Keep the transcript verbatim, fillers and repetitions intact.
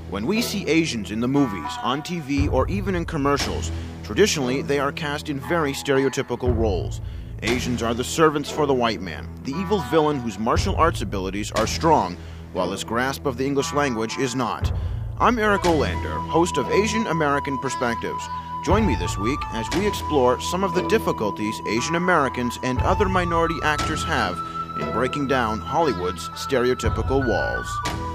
When we see Asians in the movies, on T V, or even in commercials, traditionally they are cast in very stereotypical roles. Asians are the servants for the white man, the evil villain whose martial arts abilities are strong, while his grasp of the English language is not. I'm Eric Olander, host of Asian American Perspectives. Join me this week as we explore some of the difficulties Asian Americans and other minority actors have in breaking down Hollywood's stereotypical walls.